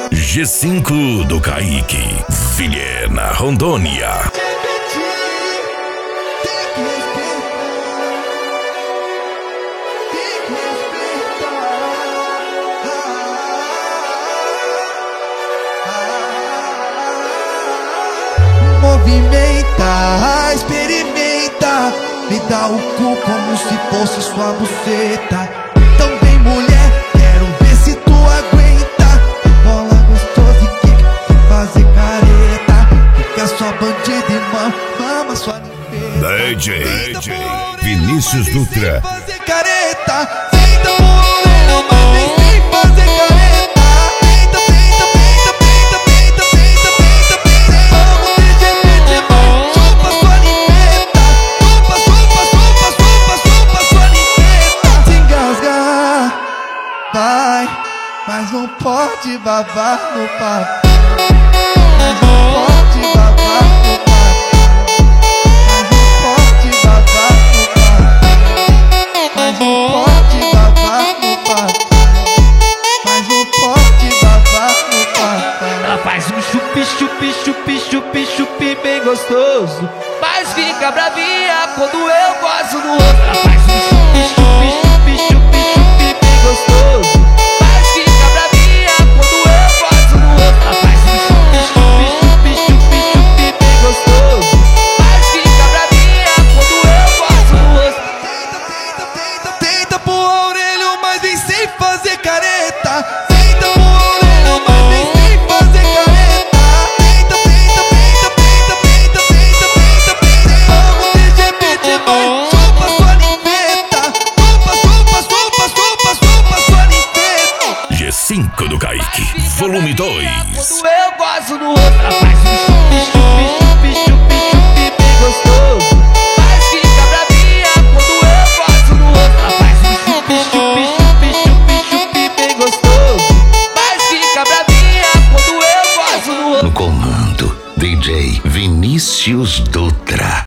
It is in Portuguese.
G5 do Kaique, Vilhena, Rondônia. Movimenta, experimenta, me dá o cu como se fosse sua buceta. Então vem mulher, quero ver se tu aguenta. Bola gostosa e quica, sem fazer careta. Fica sua bandida e mama sua limpeza. DJ Vinícius Dutra. Fazer careta, senta por orelha, mas vem sem fazer careta. Peita, peita, peita, peita, peita, peita, peita, peita. Vamos TGP demais, chupa sua limpeta. Chupa, chupa, chupa, chupa, chupa sua limpeta. Se engasgar, vai, mas não pode babar no papo. Mas não pode babar no papo. Faz um chupi, chupi, chupi, chupi, chupi bem gostoso, mas fica bravinha quando eu gosto no outro. Ela faz um chupi, chupi, chupi, chupi, chupi bem gostoso, mas fica bravinha quando eu gosto no outro. Ela faz um chupi, chupi, chupi, chupi, chupi bem gostoso, mas fica bravinha quando eu gosto no outro. Tenta, tenta, tenta, tenta pôr a orelha, mas vem sem fazer careta. Tenta pôr a orelha, mas vem sem fazer careta. Tenta, tenta, tenta, tenta, tenta, tenta, tenta, tenta. Vamos TGP demais, chupa sua limpeta. Chupa, chupa, chupa, chupa, chupa sua limpeta. G5 do Kaique, volume 2. Quando eu gosto no outro, ela faz um chupi, chupi, chupi, chupi, chupi bem gostoso, mas fica bravinha quando eu gosto no outro. Ela faz um chupi, chupi, chupi, chupi, chupi bem gostoso, mas fica bravinha quando eu gosto no outro. No comando, DJ Vinícius Dutra.